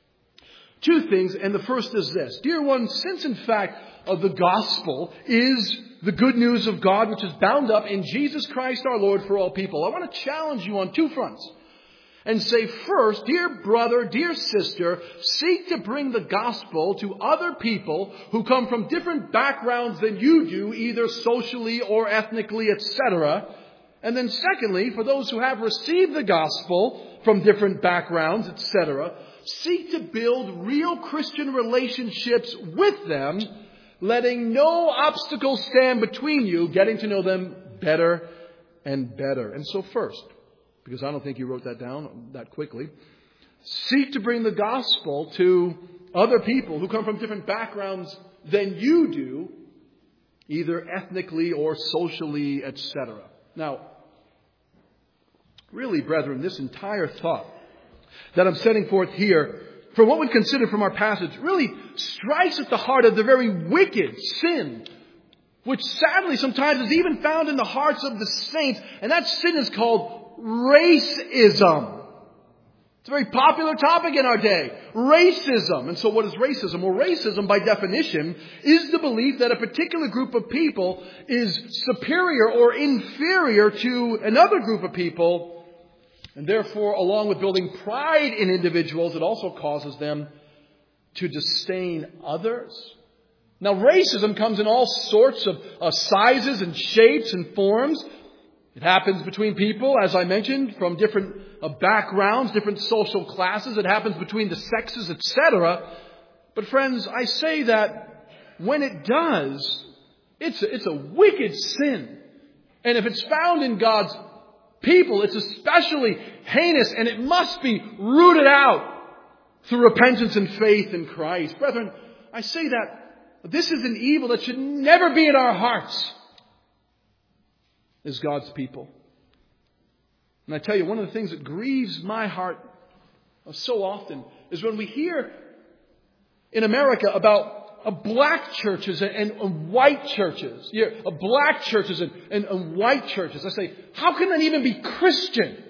Two things, and the first is this. Dear ones, since in fact the gospel is the good news of God, which is bound up in Jesus Christ our Lord for all people, I want to challenge you on two fronts. And say first, dear brother, dear sister, seek to bring the gospel to other people who come from different backgrounds than you do, either socially or ethnically, etc. And then secondly, for those who have received the gospel from different backgrounds, etc., seek to build real Christian relationships with them, letting no obstacles stand between you, getting to know them better and better. And so first, because I don't think you wrote that down that quickly, seek to bring the gospel to other people who come from different backgrounds than you do, either ethnically or socially, etc. Now, really, brethren, this entire thought that I'm setting forth here, from what we've considered from our passage, really strikes at the heart of the very wicked sin, which sadly sometimes is even found in the hearts of the saints. And that sin is called racism. It's a very popular topic in our day. Racism. And so what is racism? Well, racism, by definition, is the belief that a particular group of people is superior or inferior to another group of people. And therefore, along with building pride in individuals, it also causes them to disdain others. Now, racism comes in all sorts of sizes and shapes and forms. It happens between people, as I mentioned, from different backgrounds, different social classes. It happens between the sexes, etc. But friends, I say that when it does, it's a wicked sin. And if it's found in God's people, it's especially heinous, and it must be rooted out through repentance and faith in Christ. Brethren, I say that this is an evil that should never be in our hearts as God's people. And I tell you, one of the things that grieves my heart so often is when we hear in America about black churches and white churches. Black churches and white churches. I say, how can that even be Christian?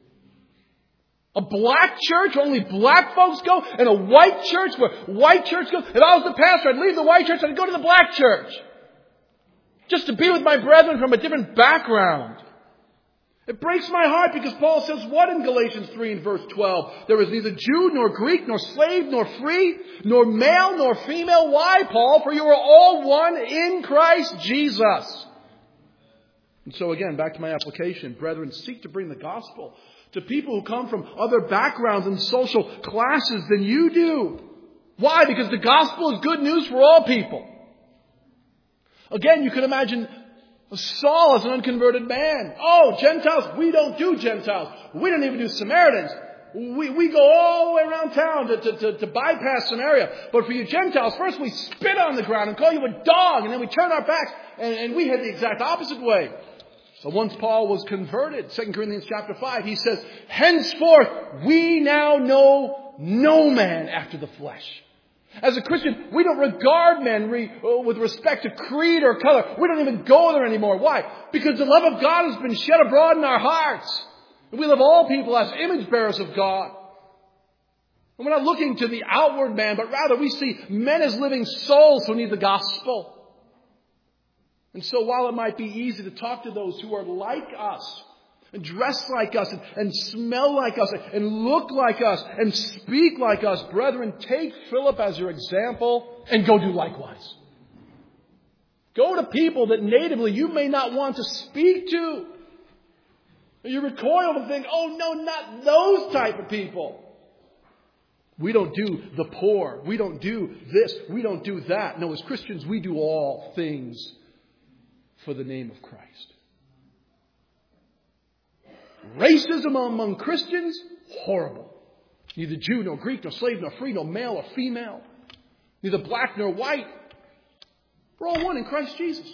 A black church where only black folks go, and a white church where white church goes. If I was the pastor, I'd leave the white church and I'd go to the black church. Just to be with my brethren from a different background. It breaks my heart because Paul says what in Galatians 3 and verse 12? There is neither Jew nor Greek nor slave nor free nor male nor female. Why, Paul? For you are all one in Christ Jesus. And so again, back to my application. Brethren, seek to bring the gospel to people who come from other backgrounds and social classes than you do. Why? Because the gospel is good news for all people. Again, you can imagine Saul as an unconverted man. Oh, Gentiles, we don't do Gentiles. We don't even do Samaritans. We go all the way around town to bypass Samaria. But for you Gentiles, first we spit on the ground and call you a dog, and then we turn our backs and we head the exact opposite way. So once Paul was converted, 2 Corinthians chapter 5, he says, henceforth we now know no man after the flesh. As a Christian, we don't regard men with respect to creed or color. We don't even go there anymore. Why? Because the love of God has been shed abroad in our hearts. And we love all people as image bearers of God. And we're not looking to the outward man, but rather we see men as living souls who need the gospel. And so while it might be easy to talk to those who are like us, and dress like us, and smell like us, and look like us, and speak like us, brethren, take Philip as your example and go do likewise. Go to people that natively you may not want to speak to. You recoil and think, oh no, not those type of people. We don't do the poor. We don't do this. We don't do that. No, as Christians, we do all things for the name of Christ. Racism among Christians, horrible. Neither Jew, nor Greek, nor slave, nor free, nor male or female. Neither black nor white. We're all one in Christ Jesus.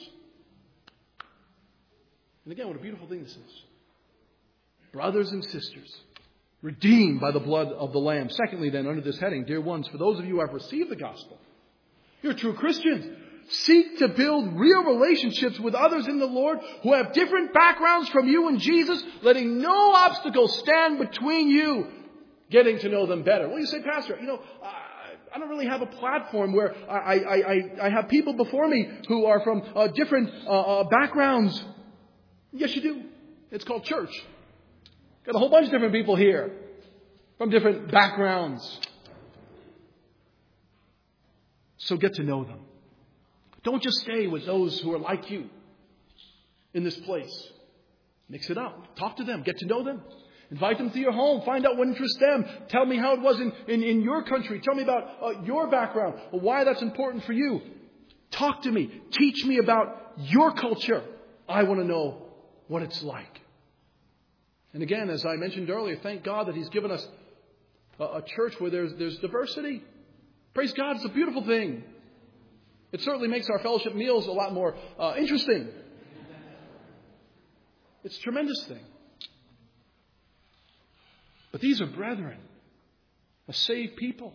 And again, what a beautiful thing this is. Brothers and sisters, redeemed by the blood of the Lamb. Secondly, then, under this heading, dear ones, for those of you who have received the gospel, you're true Christians. Seek to build real relationships with others in the Lord who have different backgrounds from you and Jesus, letting no obstacles stand between you getting to know them better. Well, you say, Pastor, I don't really have a platform where I have people before me who are from different backgrounds. Yes, you do. It's called church. Got a whole bunch of different people here from different backgrounds. So get to know them. Don't just stay with those who are like you in this place. Mix it up. Talk to them. Get to know them. Invite them to your home. Find out what interests them. Tell me how it was in your country. Tell me about your background. Or why that's important for you. Talk to me. Teach me about your culture. I want to know what it's like. And again, as I mentioned earlier, thank God that He's given us a church where there's diversity. Praise God. It's a beautiful thing. It certainly makes our fellowship meals a lot more interesting. It's a tremendous thing. But these are brethren, a saved people,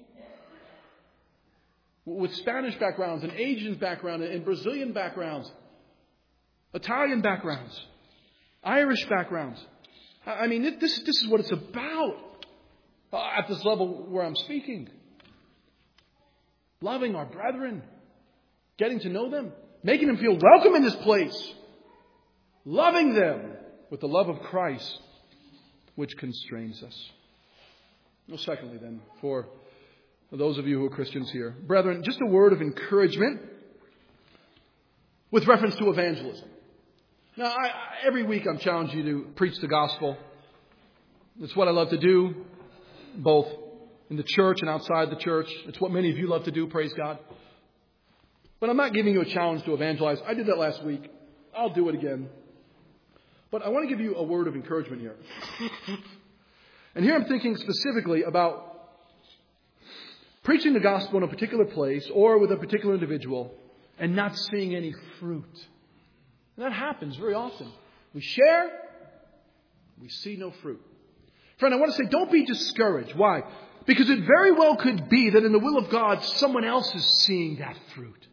with Spanish backgrounds and Asian background and Brazilian backgrounds, Italian backgrounds, Irish backgrounds. I mean, this is what it's about. at this level where I'm speaking. Loving our brethren, getting to know them, making them feel welcome in this place, loving them with the love of Christ, which constrains us. Well, secondly then, for those of you who are Christians here, brethren, just a word of encouragement with reference to evangelism. Now, every week I'm challenging you to preach the gospel. It's what I love to do, both in the church and outside the church. It's what many of you love to do, praise God. But I'm not giving you a challenge to evangelize. I did that last week. I'll do it again. But I want to give you a word of encouragement here. And here I'm thinking specifically about preaching the gospel in a particular place or with a particular individual and not seeing any fruit. And that happens very often. We share, we see no fruit. Friend, I want to say, don't be discouraged. Why? Because it very well could be that in the will of God, someone else is seeing that fruit.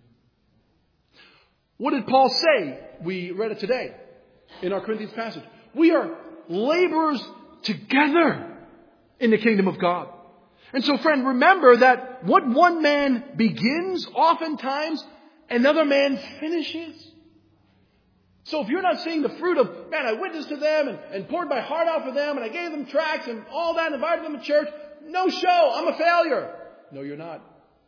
What did Paul say? We read it today in our Corinthians passage. We are laborers together in the kingdom of God. And so, friend, remember that what one man begins, oftentimes another man finishes. So if you're not seeing the fruit of, man, I witnessed to them and poured my heart out for them and I gave them tracts and all that, invited them to church, no show, I'm a failure. No, you're not.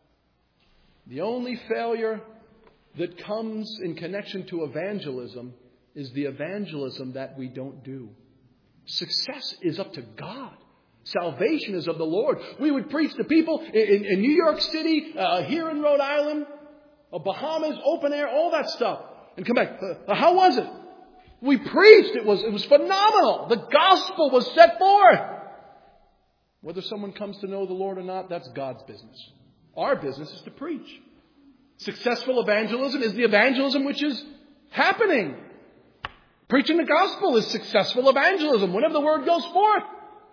The only failure that comes in connection to evangelism is the evangelism that we don't do. Success is up to God. Salvation is of the Lord. We would preach to people in New York City, here in Rhode Island, Bahamas, open air, all that stuff. And come back. How was it? We preached. It was phenomenal. The gospel was set forth. Whether someone comes to know the Lord or not, that's God's business. Our business is to preach. Successful evangelism is the evangelism which is happening. Preaching the gospel is successful evangelism. Whenever the word goes forth.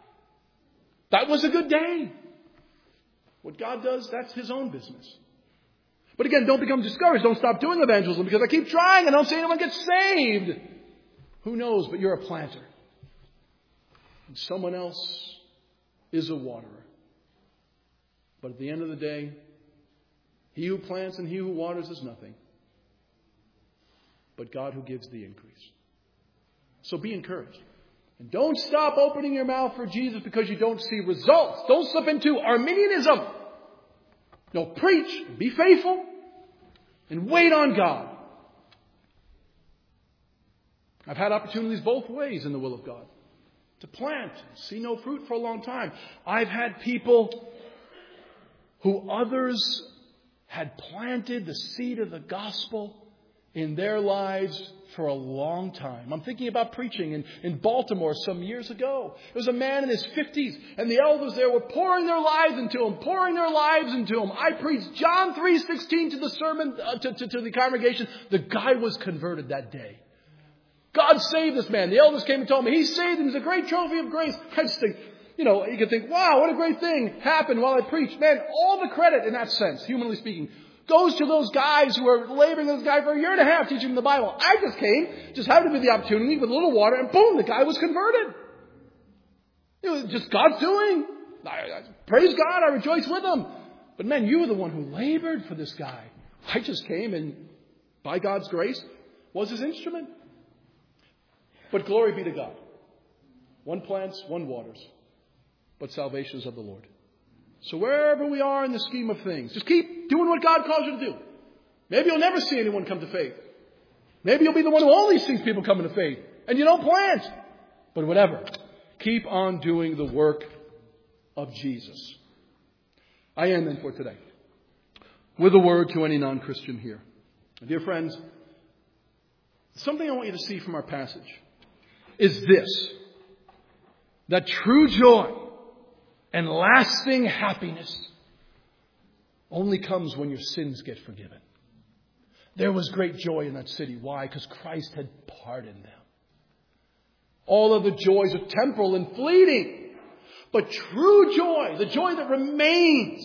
That was a good day. What God does, that's His own business. But again, don't become discouraged. Don't stop doing evangelism because I keep trying and I don't see anyone get saved. Who knows, but you're a planter. And someone else is a waterer. But at the end of the day, he who plants and he who waters is nothing. But God who gives the increase. So be encouraged. And don't stop opening your mouth for Jesus because you don't see results. Don't slip into Arminianism. No, preach, be faithful, and wait on God. I've had opportunities both ways in the will of God. To plant, see no fruit for a long time. I've had people who others had planted the seed of the gospel in their lives for a long time. I'm thinking about preaching in Baltimore some years ago. There was a man in his 50s, and the elders there were pouring their lives into him. I preached John 3:16 to the sermon, to the congregation. The guy was converted that day. God saved this man. The elders came and told me, He saved him. He's a great trophy of grace. I just think, you can think, wow, what a great thing happened while I preached. Man, all the credit in that sense, humanly speaking, goes to those guys who were laboring with this guy for a year and a half teaching him the Bible. I just came, just happened to be the opportunity with a little water, and boom, the guy was converted. It was just God's doing. I praise God, I rejoice with him. But man, you were the one who labored for this guy. I just came and, by God's grace, was His instrument. But glory be to God. One plants, one waters. But salvation is of the Lord. So wherever we are in the scheme of things, just keep doing what God calls you to do. Maybe you'll never see anyone come to faith. Maybe you'll be the one who only sees people coming to faith. And you don't plant. But whatever. Keep on doing the work of Jesus. I end then for today with a word to any non-Christian here. Dear friends, something I want you to see from our passage is this. That true joy and lasting happiness only comes when your sins get forgiven. There was great joy in that city. Why? Because Christ had pardoned them. All of the joys are temporal and fleeting. But true joy, the joy that remains,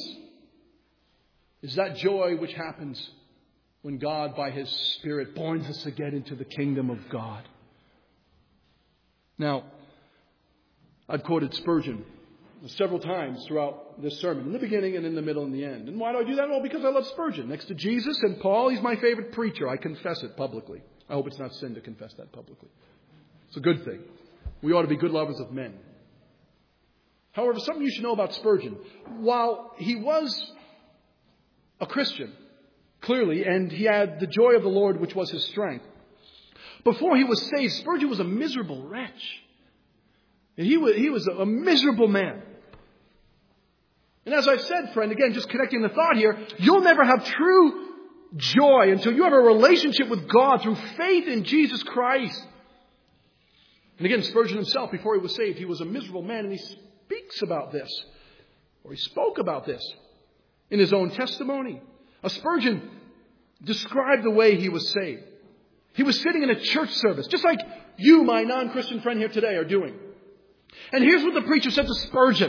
is that joy which happens when God, by His Spirit, borns us again into the kingdom of God. Now, I've quoted Spurgeon several times throughout this sermon, in the beginning and in the middle and the end. And why do I do that? Well, because I love Spurgeon. Next to Jesus and Paul, he's my favorite preacher. I confess it publicly. I hope it's not sin to confess that publicly. It's a good thing. We ought to be good lovers of men. However, something you should know about Spurgeon. While he was a Christian, clearly, and he had the joy of the Lord, which was his strength, before he was saved, Spurgeon was a miserable wretch. And he was a miserable man. And as I've said, friend, again, just connecting the thought here, you'll never have true joy until you have a relationship with God through faith in Jesus Christ. And again, Spurgeon himself, before he was saved, he was a miserable man, and he speaks about this, or he spoke about this in his own testimony. Spurgeon described the way he was saved. He was sitting in a church service, just like you, my non-Christian friend here today, are doing. And here's what the preacher said to Spurgeon.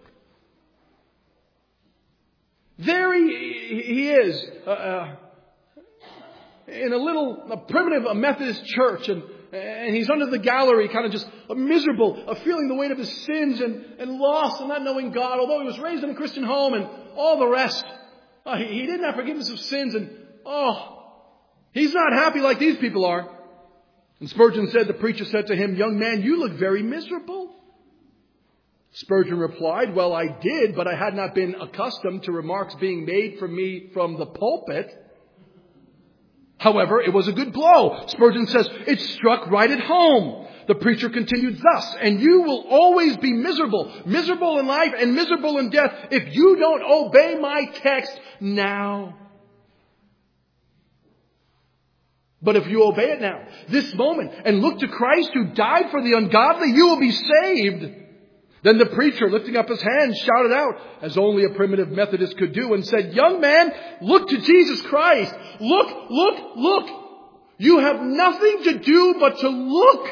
There he is, in a primitive Methodist church, and he's under the gallery, kind of just miserable, feeling the weight of his sins and lost and not knowing God, although he was raised in a Christian home and all the rest. He didn't have forgiveness of sins, and he's not happy like these people are. And Spurgeon said, the preacher said to him, "Young man, you look very miserable." Spurgeon replied, "Well, I did, but I had not been accustomed to remarks being made from me from the pulpit. However, it was a good blow." Spurgeon says, "It struck right at home." The preacher continued thus, "And you will always be miserable, miserable in life and miserable in death, if you don't obey my text now. But if you obey it now, this moment, and look to Christ who died for the ungodly, you will be saved." Then the preacher, lifting up his hands, shouted out, as only a primitive Methodist could do, and said, "Young man, look to Jesus Christ. Look, look, look. You have nothing to do but to look."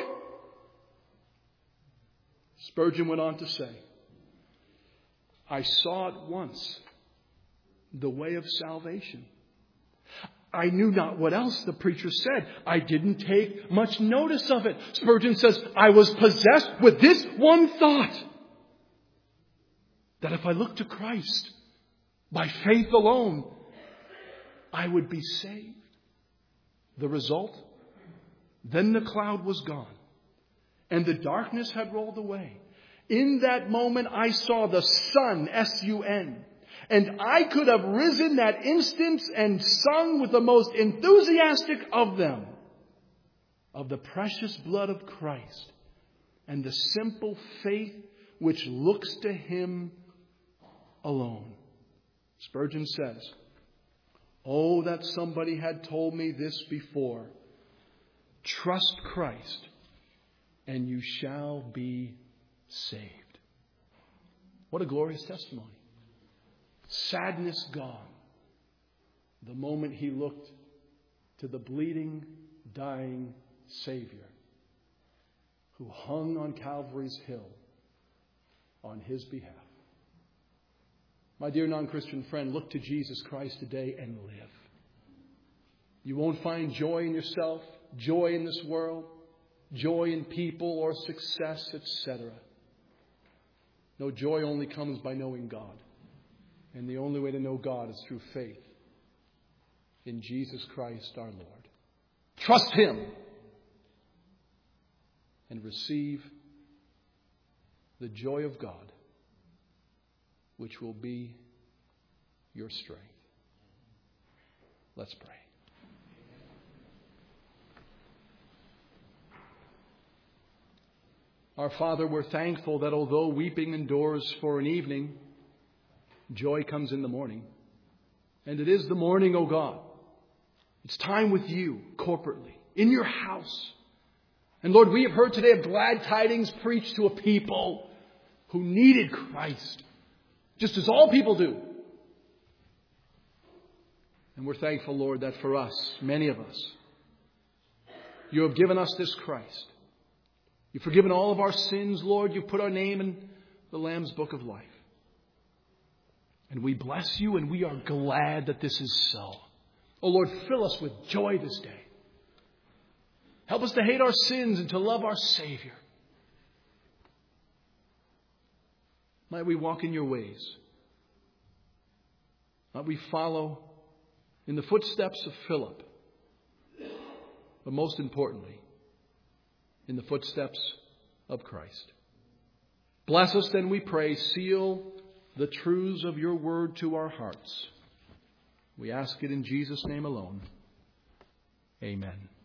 Spurgeon went on to say, "I saw at once the way of salvation. I knew not what else," the preacher said. "I didn't take much notice of it." Spurgeon says, "I was possessed with this one thought, that if I looked to Christ by faith alone, I would be saved." The result? Then the cloud was gone, and the darkness had rolled away. In that moment, I saw the sun, S-U-N, and I could have risen that instant and sung with the most enthusiastic of them, of the precious blood of Christ and the simple faith which looks to Him alone. Spurgeon says, "Oh, that somebody had told me this before. Trust Christ and you shall be saved." What a glorious testimony. Sadness gone the moment he looked to the bleeding, dying Savior who hung on Calvary's hill on his behalf. My dear non-Christian friend, look to Jesus Christ today and live. You won't find joy in yourself, joy in this world, joy in people or success, etc. No, joy only comes by knowing God. And the only way to know God is through faith in Jesus Christ our Lord. Trust Him and receive the joy of God, which will be your strength. Let's pray. Our Father, we're thankful that although weeping endures for an evening, joy comes in the morning. And it is the morning, O God. It's time with you corporately, in your house. And Lord, we have heard today of glad tidings preached to a people who needed Christ, just as all people do. And we're thankful, Lord, that for us, many of us, you have given us this Christ. You've forgiven all of our sins, Lord. You've put our name in the Lamb's book of life. And we bless you, and we are glad that this is so. Oh, Lord, fill us with joy this day. Help us to hate our sins and to love our Savior. Might we walk in your ways. Might we follow in the footsteps of Philip. But most importantly, in the footsteps of Christ. Bless us, then, we pray. Seal the truths of your word to our hearts. We ask it in Jesus' name alone. Amen.